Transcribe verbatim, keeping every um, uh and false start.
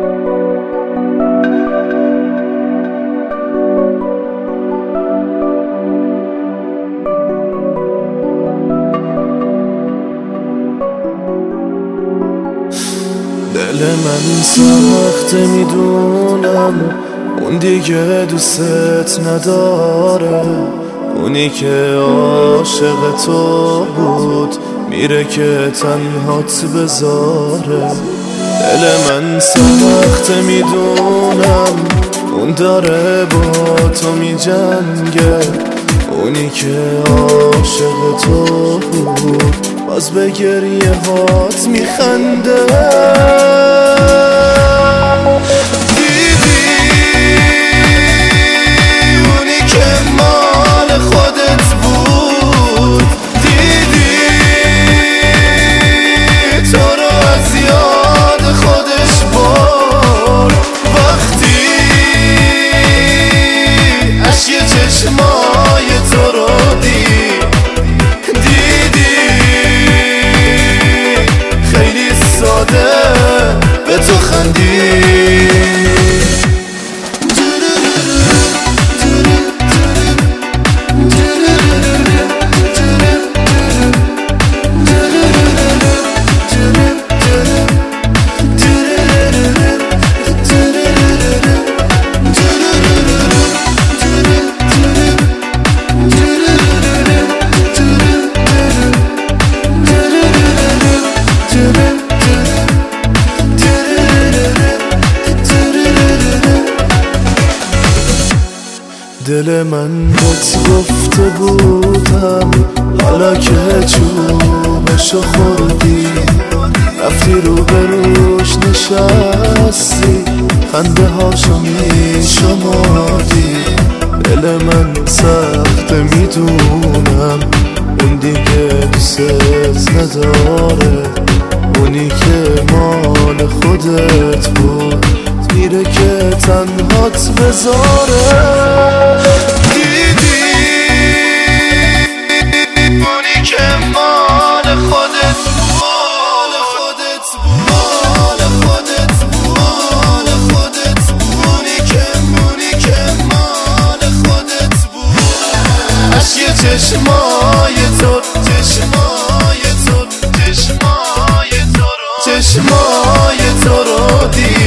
دل من سخته میدونم، اون دیگه دوست نداره. اونی که عاشق تو بود میره که تنهات بذاره. دل من سخته میدونم، اون داره با تو میجنگه. اونی که عاشق تو بود باز به گریه هات میخنده. دیدی اونی که مال خودت بود، دیدی تو رو از یاد خودش برد. وقتی اشک چشمای تو رو دید، به تو خندی. دل من بهت گفته بودم، حالا که چوبشو خوردی رفتی رو به روش نشستی، خنده هاشو میشمردی. دل من سخته میدونم، اون دیگه دوست نداره. اونی که مال خودت بود میره که تنهات بذاره. دیدی اونی که مال خودت بود، مال خودت بود، مال خودت بود، مال خودت بود. اونی که اونی که مال خودت بود. اشک چشمای تو، چشمای تو، چشمای تو رو، چشمای تو رو دید.